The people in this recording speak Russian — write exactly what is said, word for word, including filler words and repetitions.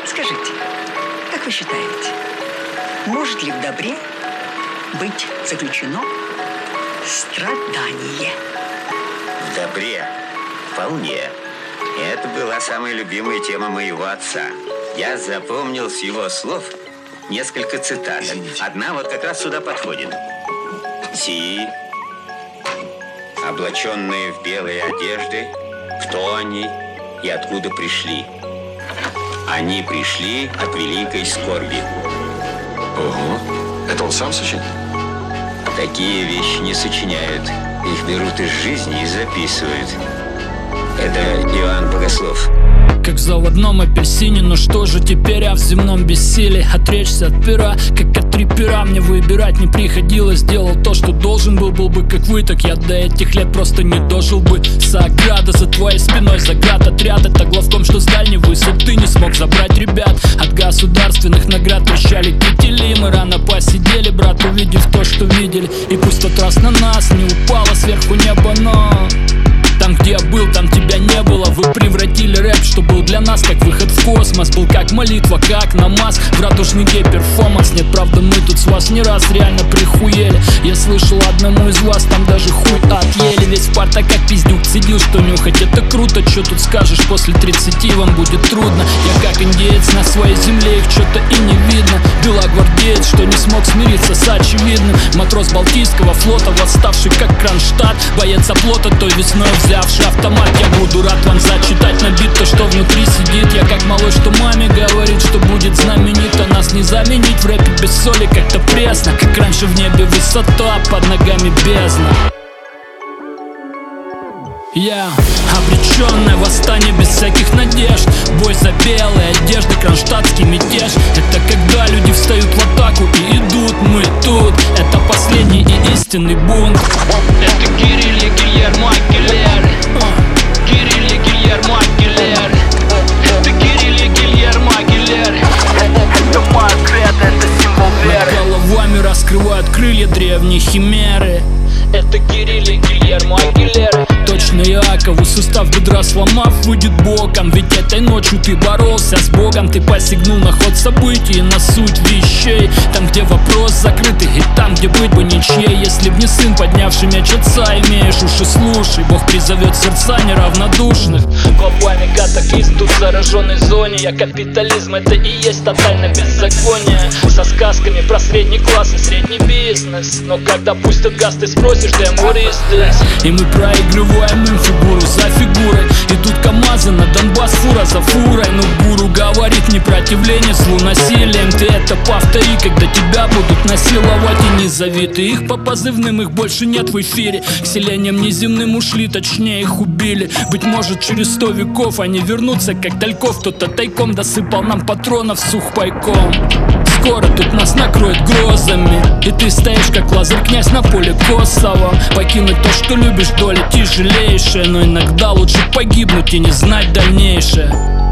Скажите, как вы считаете, может ли в добре быть заключено страдание? В добре? Вполне. Это была самая любимая тема моего отца. Я запомнил с его слов несколько цитат. Извините. Одна вот как раз сюда подходит. Сии, облаченные в белые одежды, кто они и откуда пришли? Они пришли от великой скорби. Ого, это он сам сочинил? Такие вещи не сочиняют. Их берут из жизни и записывают. Это Иоанн Богослов. Как в заводном апельсине, но что же теперь, а в земном бессилии отречься от пера, как от три пера мне выбирать не приходилось. Делал то, что должен был, был бы как вы, так я до этих лет просто не дожил бы. Саграда за твоей спиной, заградотряд, это главком, что с дальней высоты не смог забрать ребят. От государственных наград трещали кители, мы рано посидели, брат, увидев то, что видели. И пусть тот раз на нас не упало сверху небо, но там, где я был, там тебя не было. Вы превратили рэп, что был для нас как выход в космос. Был как молитва, как намаз, в радужный гей-перформанс. Нет, правда, мы тут с вас не раз реально прихуели. Я слышал, одному из вас там даже хуй отъели. Весь Спартак как пиздюк цедил, что нюхать это круто. Чё тут скажешь, после тридцати вам будет трудно. Я как индеец на своей земле, их чё-то и не видно. Белогвардеец, что не смог смириться с очевидным. Матрос Балтийского флота, восставший как Кронштадт. Боец оплота той весной, взявший автомат. Я буду рад вам зачитать на бит то, что внутри сидит. Я как малыш, что маме говорит, что будет знаменито. Нас не заменить в рэпе без соли, как-то пресно. Как раньше в небе высота, под ногами бездна. Я обреченное восстание без всяких надежд. Бой за белые одежды, кронштадтский мятеж. Это когда люди встают в атаку и идут. Мы тут, это последний и истинный бунт. Это Кирилл и Гильермо Агилеры. Кирилл и Гильермо Агилеры. Это Кирилл и Гильермо Агилеры. Это моя кредо, это символ веры. Над головами раскрывают крылья древние химеры. Это Кирилл и Гильермо Агилеры. Точно Иакову сустав бедра сломав, выйдет боком. Ведь этой ночью ты боролся с Богом. Ты посягнул на ход событий и на суть вещей. Там, где вопрос закрытый, и там, где быть бы ничьей. Если б не сын, поднявший меч отца, имеешь уши, слушай. Бог призовет сердца неравнодушных. Глобальный катаклизм тут в зараженной зоне. Я капитализм, это и есть тотальное беззаконие. Со сказками про средний класс и средний бизнес. Но когда пустят газ, ты спросишь, damn, what is this? И мы проигрываем им фигуру за фигурой. Идут КамАЗы на Донбасс, фура за фурой. Но гуру говорит непротивление злу насилием. Ты это повтори, когда тебя будут насиловать. И не зови ты их по позывным, их больше нет в эфире. К селениям неземным ушли, точнее их убили. Быть может через сто веков они вернутся, как Тальков. Кто-то тайком досыпал нам патронов сухпайком. Скоро тут нас накроет грозами. И ты стоишь как Лазарь князь на поле косовом. Покинуть то, что любишь, доля тяжелейшая. Но иногда лучше погибнуть и не знать дальнейшее.